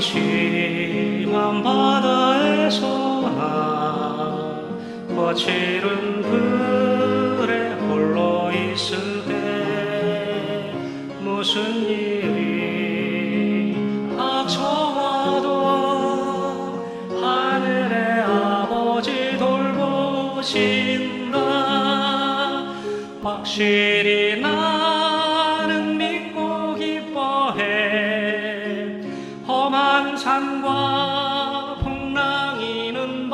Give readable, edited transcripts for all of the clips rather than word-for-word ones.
심한 바다에서나 거칠은 불에 홀로 있을 때 무슨 일이 닥쳐와도 하늘의 아버지 돌보신다. 확실히 나는 믿고 기뻐해. 험한 산과 풍랑이는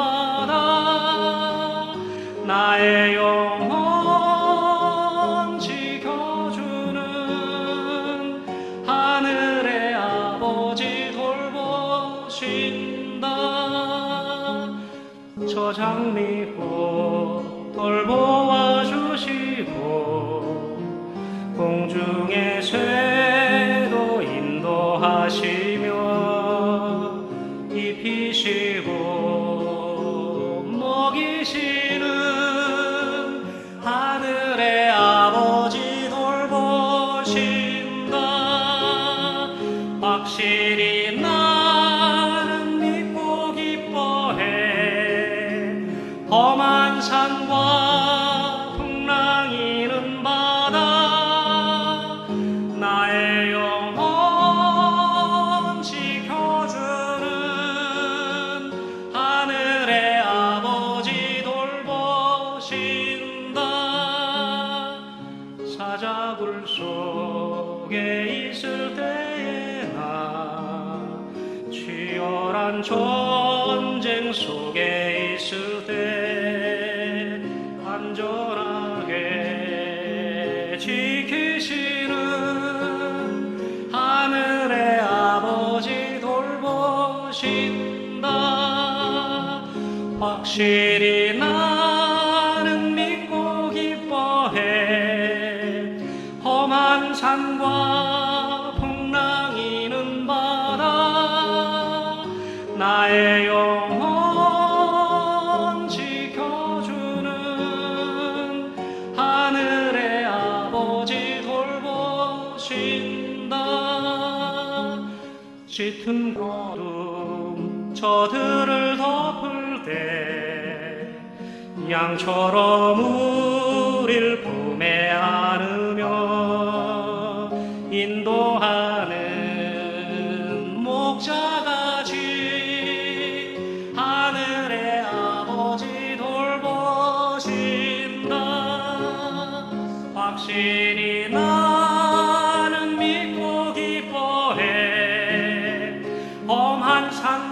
바다 나의 영혼 지켜주는 하늘의 아버지 돌보신다. 저 장미꽃 돌보아 주시고 공중의 새도 인도하시며 입히시고 먹이시는 하늘의 아버지 돌보신다. 확실히 나는 믿고 기뻐해. 험한 산과 풍랑이는 바다 나의 영혼 지켜주는 하늘의 아버지 돌보신다. 사자굴 속에 있을 때에 나 치열한 전쟁 속에 있을 때 안전하게 지키시는 하늘의 아버지 돌보신다. 확실히 나는 믿고 기뻐해. 험한 산과 풍랑이는 바다 나의 영혼 지켜주는 하늘의 아버지 돌보신다. 짙은 구름 저들을 덮을 때 양처럼 우릴 품에 안으며 인도하는 목자같이 하늘의 아버지 돌보신다. 확실히 나는 믿고 기뻐해. 험한 산